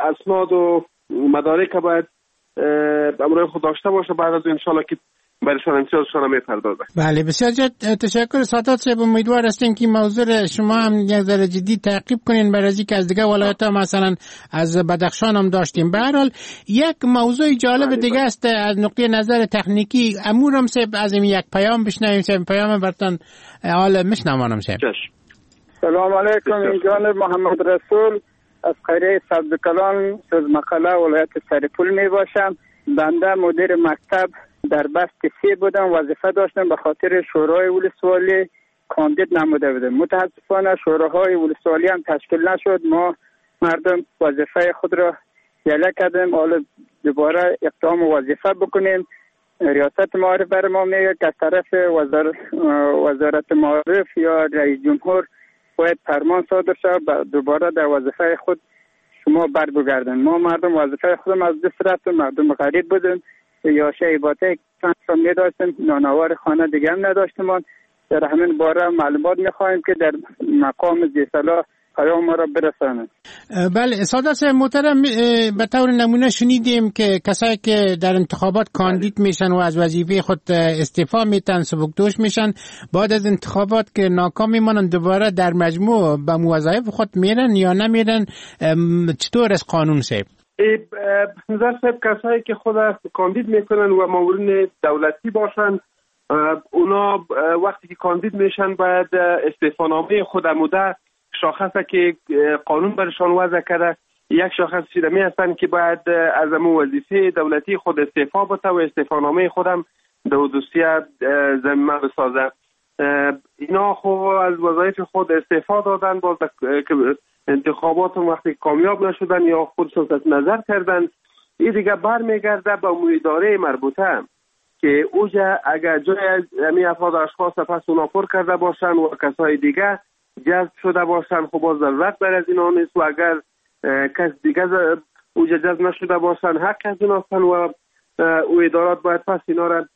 اسناد و مدارک باید امروز خود داشته باشه. بعد از ان شاء الله که برایشان امتیازشان میپردازه. بله بسیار تشکر سادات صاحب. امیدوار هستیم که موضوع شما هم یک ذره جدی تعقیب کنین برای اینکه از دیگه ولایت‌ها مثلا از بدخشان هم داشتیم. به هر حال یک موضوع جالب دیگه است از نقطه نظر تکنیکی. امورم صاحب از این یک پیام بشنویم. صاحب پیام براتون حالا میشنوانم صاحب. سلام علیکم. جناب محمد رسول از قریه سبزکلان سوزمقاله ولایت سرپول می باشم. بنده مدیر مکتب در بست 3 بودم، وظیفه داشتم، به خاطر شورای ولسوالی کاندید نموده بودم. متاسفانه شوراهای ولسوالی هم تشکیل نشد. ما مردم وظیفه خود را یله کردیم. حالا دوباره اقدام وظیفه بکنیم. ریاست معارف بر ما میگه که از طرف وزارت معارف یا رئیس جمهور باید فرمان صادر شود دوباره در وظیفه خود شما بر بگردن. ما مردم وظیفه خودم از دست رفتیم، مردم غریب بودیم، یا شیباته چند می داشتیم، نانوار خانه دیگه هم نداشتیم. در همین باره معلومات میخواهیم که در مقام زیصلاح پیام ما را برسانند. بله سادات محترم، به طور نمونه شنیدیم که کسایی که در انتخابات کاندید میشن و از وظیفه خود استعفا میتن، سبکدوش میشن، بعد از انتخابات که ناکام میمانن دوباره در مجموع به وظایف خود میرن یا نمیرن؟ چطور از قانون صاحب؟ نظر صاحب کسایی که خود کاندید میکنن و مامورین دولتی باشن، اونا وقتی که کاندید میشن باید استعفانامه خود مده شاخصه که قانون برشان وضع کرده، یک شاخص چیدمی هستن که باید از وظیفه دولتی خود استعفا بده و استعفانامه خودم دو دوسیه زمینه بسازه. اینا خب از وظایف خود استعفا دادن، باز انتخابات وقتی کامیاب نشدن یا خودشون از نظر کردن، این دیگه برمیگرده به اداره مربوطه که اوجا اگر جای از همین افراد اشخاص پس اونا پر کرده باشن و کسای دیگه جذب شده باشن، خب باز ضرورت بر از اینا نیست و اگر کس دیگه اوجا جذب نشده باشن حق از اینا هستن و او ادارات باید پس اینا را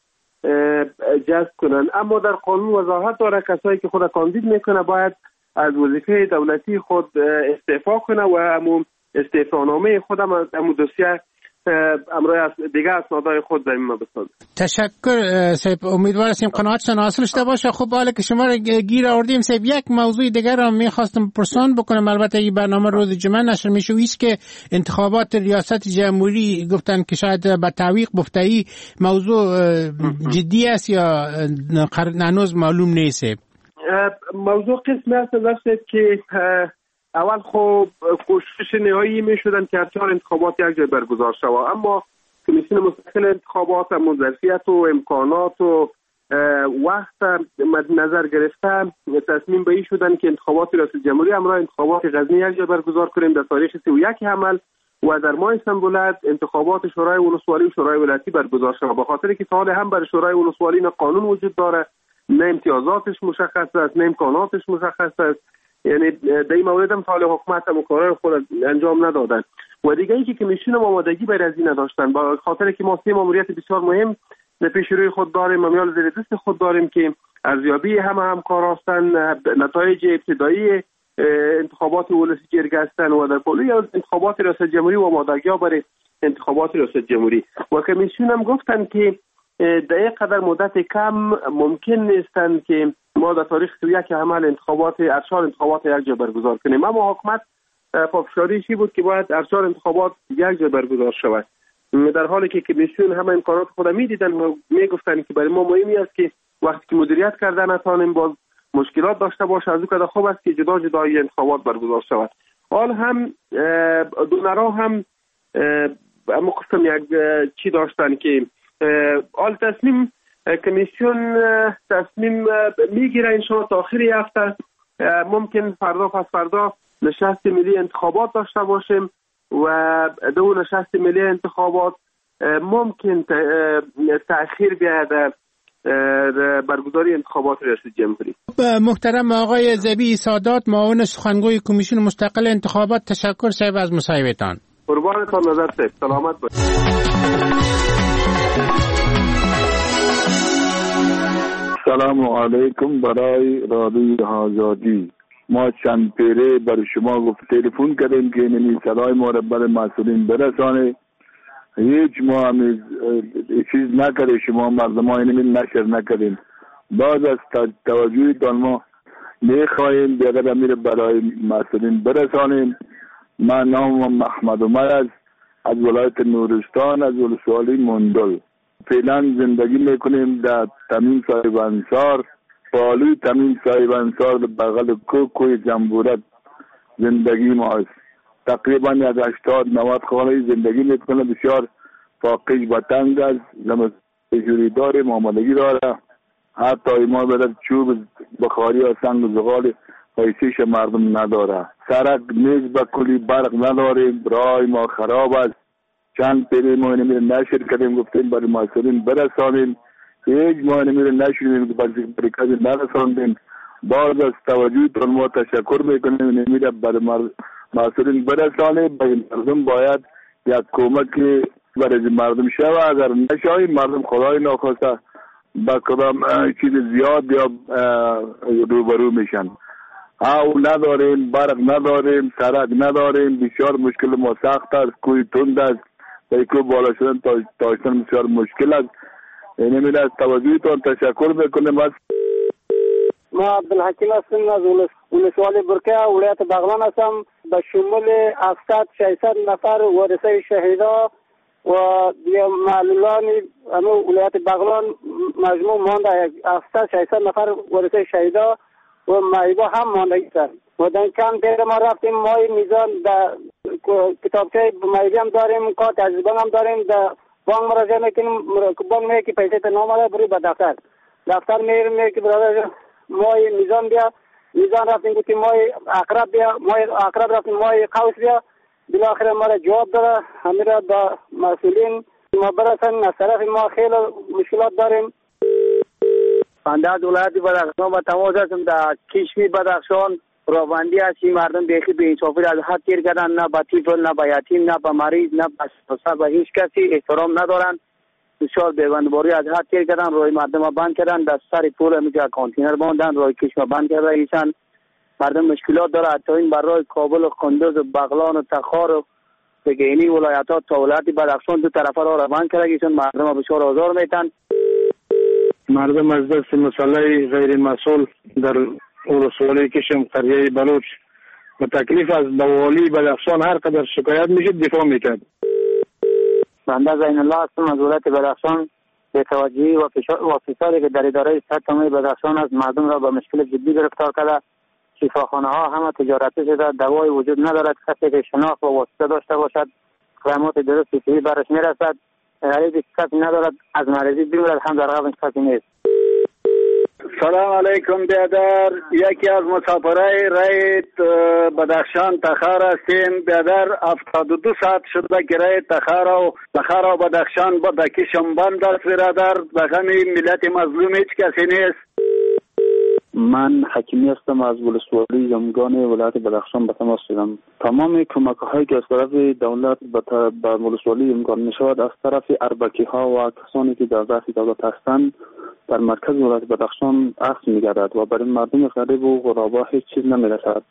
جذب کنن. اما در قانون وضاحت داره کسایی که خود کاندید میکنه باید از وظیفه دولتی خود استعفا کنه و همون استعفانامه خودم از همون دوسیه امروز دیگه اسنادهای خود زمینه بسازه. تشکر صاحب. امیدوار هستیم قناعتتان حاصل شده باشه. خب حالا که شما را گیر آوردیم صاحب، یک موضوع دیگر را میخواستم پرسان بکنم. البته این برنامه روز جمعه نشر میشه، ایست که انتخابات ریاست جمهوری گفتن که شاید به تعویق بفتایی موضوع جدی است یا هنوز معلوم نیست. موضوع قسمی است که اول خب کوشش نهایی می شدن که هر انتخابات یک جای برگزار شود، اما کمیسیون مستقل انتخابات هم ظرفیت و امکانات و وقت مد نظر گرفته تصمیم به این شدن که انتخابات ریاست جمهوری همراه انتخابات غزنی یک جای برگزار کنیم در تاریخ 31 حمل و در ماه سنبلد انتخابات شورای ولسوالی و شورای ولایتی برگزار شود. به خاطر که تا حال هم برای شورای ولسوالی نه قانون وجود داره، نه امتیازاتش مشخص است، نه امکاناتش مشخص است، یعنی در این مورد هم حال حکومت هم کارهای خود انجام ندادن و دیگه اینکه کمیسیون آمادگی برای از این نداشتن. به خاطر که ما 3 ماموریت بسیار مهم در پیش روی خود داریم، ممیال زیر دست خود داریم که ارزیابی همکار هستن، نتایج ابتدایی انتخابات ولسی جرگه هستن و در پلوی انتخابات ریاست جمهوری و آمادگی‌ها برای انتخابات ریاست جمهوری و کمیسیون هم گفتن که در یک قدر مدت کم ممکن نیستن که ما در تاریخ 31 حمل انتخابات انتخابات یک جا برگزار کنیم. اما حکومت پافشاریش بود که باید ارشاد انتخابات یک جا برگزار شود، در حالی که کمیسیون همه امکانات خود میدیدن و میگفتن که برای ما مهمی است که وقتی که مدیریت کردن نتوانیم باز مشکلات داشته باشه، از اون کده خوب است که جدا جدا انتخابات برگزار شود. حال هم دونرا هم اما قسم یک چی داشتن که حال تصمیم کمیسیون تصمیم میگیره انشاءالله تا آخر هفته ممکن فردا پس فردا نشست ملی انتخابات داشته باشیم و دو نشست ملی انتخابات ممکن تأخیر بیاید برگزاری انتخابات ریاست جمهوری. محترم آقای زبی سادات، معاون سخنگوی کمیسیون مستقل انتخابات، تشکر صاحب از مصاحبه‌تان. قربانتان نظر صاحب، سلامت باشید. سلام علیکم برای رادیوی آزادی. ما چند پیره برای شما گفت تلفن کردیم که این صدای ما را برای مسئولین برسانه. هیچ ما هم چیز نکرده، شما مردم ها اینمی نشر نکردیم. بعد از توجهتان ما میخواهیم دیگر امیر برای مسئولین برسانیم. من نام محمد عمر از ولایت نورستان از ولسوالی مندل. فعلا زندگی میکنیم در تمیم صاحب انصار، پالوی تمیم صاحب انصار بغل کوی جنبورت زندگی ما است. تقریبا از 80-90 خانه زندگی میکنه. بسیار فاقش و تنگ است. زمستوری داره، معاملگی داره. حتی ما بدر چوب بخاری و سنگ و زغال حیثیش مردم نداره. سرک نیز به کلی برق نداره. راه ما خراب است. چند پیری ما اینمی نشر کردیم، گفتیم برای مسئولین برسانیم. هیچ ما اینمی نشریم برای کسی نرساندیم. باز از توجهتان ما تشکر میکنیم. اینمی برای مسئولین برسانیم. برای مردم باید یک کمک برای مردم شود. اگر نشاید مردم خدای ناخواسته با کدام چیز زیاد یا روبرو میشن. او نداریم، برق نداریم، سرک نداریم. بسیار مشکل ما سخت است. کوی تند است. کوی بالا شدن تاشتن بسیار مشکل است. اینمی از توجهتان تشکر میکنیم. ما عبدالحکیم هستم از ولسوالی برکه ولایت بغلان هستم. به شمول 700-600 نفر ورثه شهیدا و معلولان ولایت بغلان مجموع مانده 700-600 نفر ورثه شهیدا و معیبا هم ماندگی است. و در چند پیر ما رفتیم مای میزان در کتابچه معیبی هم داریم، کارت تجربه هم داریم. در بانک مراجعه میکنیم، بانک میگه که پیسه نامده بری به دفتر میگه که برادر مای میزان بیا. میزان رفتیم گفتیم مای اقرب بیا، مای اقرب رفتیم مای قوس بیا. بالاخره ما را جواب داره. همین را با مسئولین ما برسن. از طرف ما خیلی مشکلات داریم. بنده از ولایت بدخشان با تماس هستم. در کشمی بدخشان راهبندی هست. مردم بیخی به انصافی از حد تیر کردن. نه به طفل، نه به یتیم، نه به مریض، نه به هیچ کسی احترام ندارن. بسیار بیبندباری از حد تیر کردن. روی مردم ها بند کردن. در سر پول همیشه کانتینر باندن. روی کشم بند کرده ایشان. مردم مشکلات داره. حتی این برای کابل و قندوز و بغلان و تخار و بگینی ولایت ها تا ولایت بدخشان دو طرفه را بند کرده ایشان. مردم ها بسیار آزار میتن. مردم از دست مسئله غیر مسئول در ولسوالی کشم قریه بلوچ و تکلیف از والی بدخشان هر قدر شکایت میشد دفاع میکرد. بنده زین الله هستم از ولایت بدخشان. به توجهی و فشاری که در اداره صحت عامه بدخشان از مردم را به مشکل جدی گرفتار کرده. شفاخانه ها همه تجارتی شده. دوای وجود ندارد. کسی که شناخت و واسطه داشته باشد خدمات درست طبی برش میرسد. غریب کسی ندارد از مریضی بمیرد هم در قبلش کسی نیست. سلام علیکم بیادر. یکی از مسافرای رایت بدخشان تخار هستیم. بیادر 72 ساعت شده که رایت تخار و بدخشان با دکشم بند است برادر. بغمی ملت مظلوم هیچ کسی نیست. من حکیمی هستم از ولسوالی زمگان ولایت بدخشان به تماس شدم. تمام کمک هایی که از طرف دولت به ولسوالی امکان می شود از طرف اربکی ها و کسانی که در دست دولت هستند در مرکز ولایت بدخشان اخذ می گردد و برای مردم غریب و غربا هیچ چیز نمی رسد.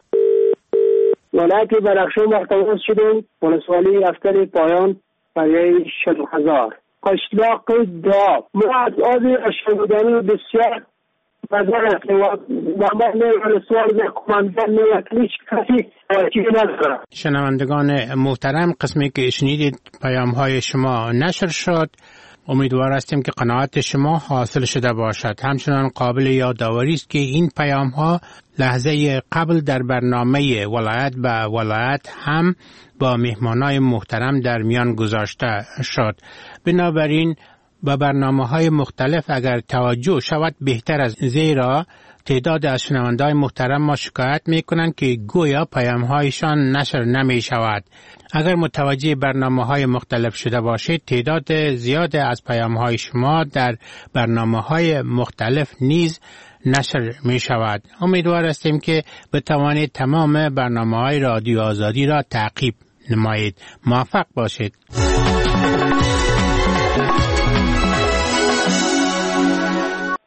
ولایت بدخشان با تماس شدیم. ولسوالی رفتن پایان برای 60,000 قشلاق دعا. ما از آزی اشتبودانی بسیار مدار است و من سوال کماندان نوکلیش کسی چیزی نداره. شنوندگان محترم، قسمی که شنیدید پیام های شما نشر شد. امیدوار هستیم که قناعت شما حاصل شده باشد. همچنان قابل یادآوری است که این پیام ها لحظه قبل در برنامه ولایت به ولایت هم با مهمانای محترم در میان گذاشته شد. بنابراین با برنامه‌های مختلف اگر توجه شود بهتر از زیرا تعداد از شنونده‌های محترم ما شکایت می‌کنند که گویا پیام‌هایشان نشر نمی‌شود. اگر متوجه برنامه‌های مختلف شده باشید تعداد زیاد از پیام‌های شما در برنامه‌های مختلف نیز نشر می‌شود. امیدوار هستیم که بتوانید تمام برنامه‌های رادیو آزادی را تعقیب نمایید. موفق باشید.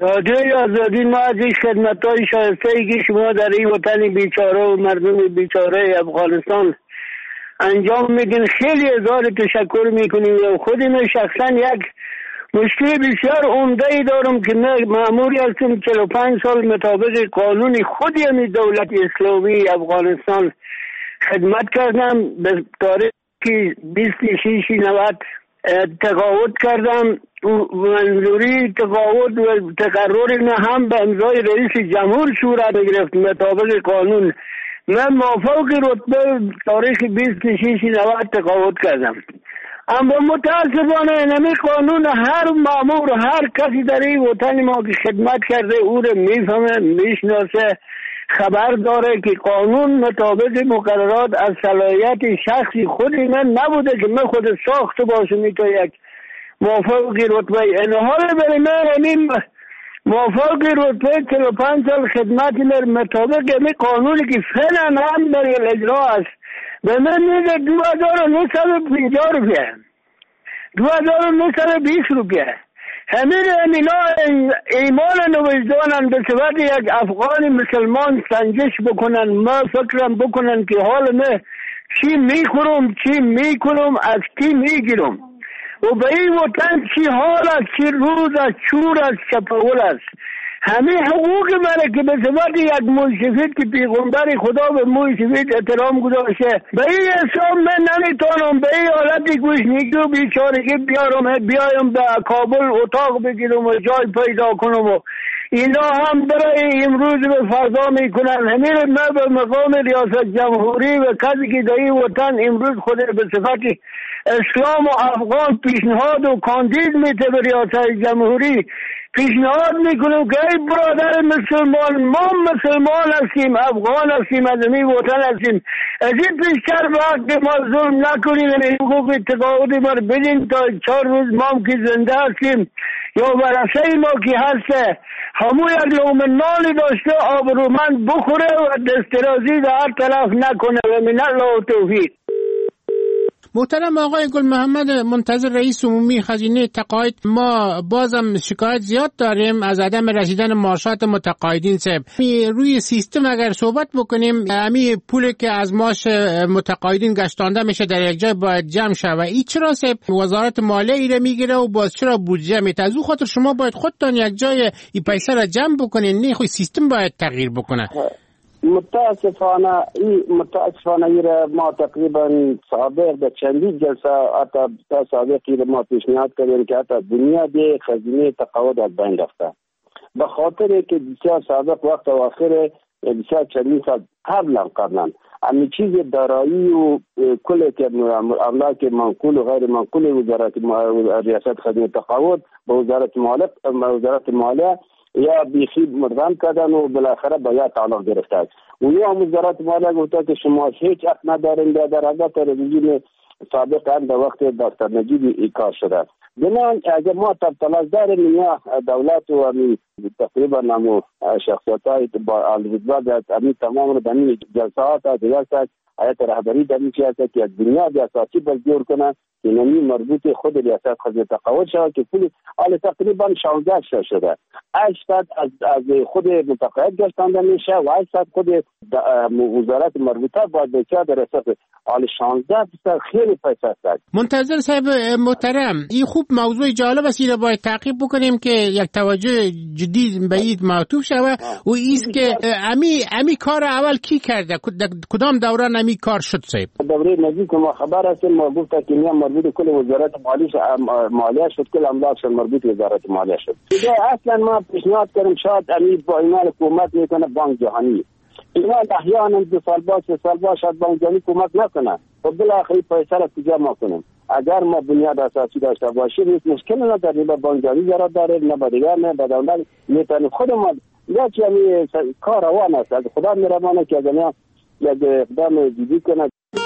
رادیوی آزادی، ما از این خدمت‌های شایسته‌ای که شما در این وطن بیچاره و مردم بیچاره افغانستان انجام میدین خیلی هزار تشکر میکنیم. و خود من شخصا یک مشکل بسیار عمده ای دارم که من مأموری هستم 45 سال مطابق قانون خودی همین دولت اسلامی افغانستان خدمت کردم. به تاریخ 26/90 تقاعد کردم. منظوری تقاعد و تقرر نه هم به امضای رئیس جمهور صورت گرفت مطابق قانون. من موافق رتبه تاریخ 26/90 تقاعد کردم. اما متاسفانه اینمی قانون هر مامور هر کسی در این وطن ما که خدمت کرده او رو میفهمه میشناسه خبر داره که قانون مطابق مقررات از صلاحیت شخصی خودی من نبوده که من خود ساخته باشم تا یک موافق رتبه این حال برای من موافق رتبه 45 سال خدمت من مطابق این قانونی که فعلا هم در اجرا است به من میده 2950 روپیه 2920 روپیه. همین ایمان نوجدانان به صورت یک افغان مسلمان سنجش بکنن. ما فکرم بکنن که حال من چی میخورم چی میکنم از کی میگیرم و به این وطن چی حال است چی روز است چور است چپاول است. همه حقوق منه که به صورت یک موسفید که پیغمبر خدا به موسفید احترام گذاشته به این حساب من نمیتونم به این حالتی گوشنگی و بیچارگی بیایم به کابل اتاق بگیرم و جای پیدا کنم و اینا هم برای امروز به فردا میکنن. همین من به مقام ریاست جمهوری و کسی که در این وطن امروز خود به صفت اسلام و افغان پیشنهاد و کاندید میته به ریاست جمهوری پیشنهاد میکنم که ای برادر مسلمان ما مسلمان هستیم افغان هستیم از این وطن هستیم از این پیشتر وقت ما ظلم نکنیم و حقوق تقاعد ما بدین تا 4 روز ما که زنده هستیم یا ورثه ما که هسته همون یک لقمه نانی داشته آبرومند بخوره و دسترازی در هر طرف نکنه و من الله توفیق. محترم آقای گل محمد منتظر رئیس عمومی خزینه تقاعد، ما بازم شکایت زیاد داریم از عدم رسیدن معاشات متقاعدین صاحب. روی سیستم اگر صحبت بکنیم امی پولی که از معاش متقاعدین گشتانده میشه در یک جای باید جمع شه و این چرا صاحب وزارت مالیه ایره میگیره و باز چرا بودجه میته؟ از او خاطر شما باید خودتان یک جای این پیسه را جمع بکنین، نه خود سیستم باید تغییر بکنه. متاسفانه ما تقریبا سابق به چندین جلسه حتی سابقی ما پیشنهاد کردیم که حتی دنیا دی خزینه تقاعد از بین رفته به خاطر که بسیار سابق وقت اواخر بسیار چندین سال قبلا همین چیز دارایی و کل که املاک منقول و غیر منقول وزارت ریاست خزینه تقاعد به وزارت مالیه یا بیخی مردم کردن و بالاخره با یا تعلق گرفته است. و یا وزارت مالیه گفته که شما هیچ حق ندارین در حضرت رژیم سابق هم در وقت دکتر نجیب ای کار شده. بنابراین اگر ما تلاش داریم یا دولت و تقریبا نمو شخصیت‌های با الوزباد همین تمام رو در این جلسات از ریاست حیات رهبری در این سیاست که از دنیا به اساسی برجور کنن که نمی مربوط خود ریاست خزینه تقاعد شود که پول حال تقریبا 16 شده 800 از خود متقاعد گشتانده میشه و 800 خود وزارت مربوطه باید بچه در اساس حال 16 خیلی پیسه است. منتظر صاحب محترم این خوب موضوع جالب است، اینو باید تعقیب بکنیم که یک توجه جدی به این معطوف شود و ایست که امی کار اول کی کرده؟ کدام دوران امی کار شد صاحب؟ دوره نزدیک ما خبر است ما گفت که نیا مربوط کل وزارت مالیه شد، کل املاک مربوط وزارت مالیه شد. دیگه اصلا ما پیشنهاد کردیم شاید امی با اینا حکومت میکنه بانک جهانی اینا احیانا 2 سال بعد 3 سال بعد شاید بانک جهانی حکومت نکنه و بالاخره پیسه را کجا ما کنیم؟ اگر ما بنیاد اساسی داشته باشیم هیچ مشکلی نداره، نه بانک جهانی ضرورت داره نه با دیگر نه با دولت میتونه خود ما یا چه کار روان است. از خدا مهربانه که دنیا یک اقدام جدی کنه.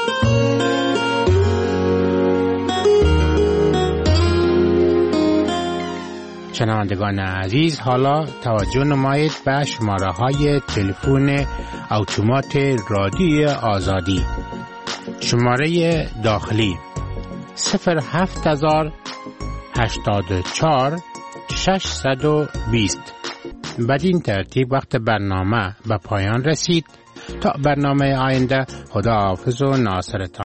شنوندگان عزیز، حالا توجه نمایید به شماره‌های تلفن اتومات رادیوی آزادی. شماره داخلی 07084 620 بدین ترتیب وقت برنامه به پایان رسید. تا برنامه آینده، خدا حافظ و ناصرتان.